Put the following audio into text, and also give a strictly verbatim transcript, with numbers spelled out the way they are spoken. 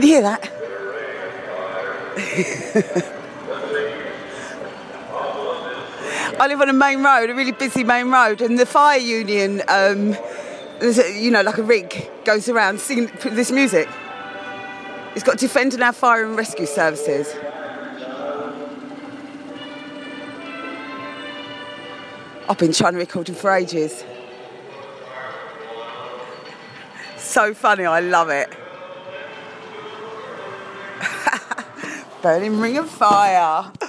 you hear that? I live on a main road, a really busy main road, and the fire union, um, there's a, you know, like a rig, goes around singing this music. It's got Defending Our Fire and Rescue Services. I've been trying to record him for ages. So funny, I love it. Burning Ring of Fire.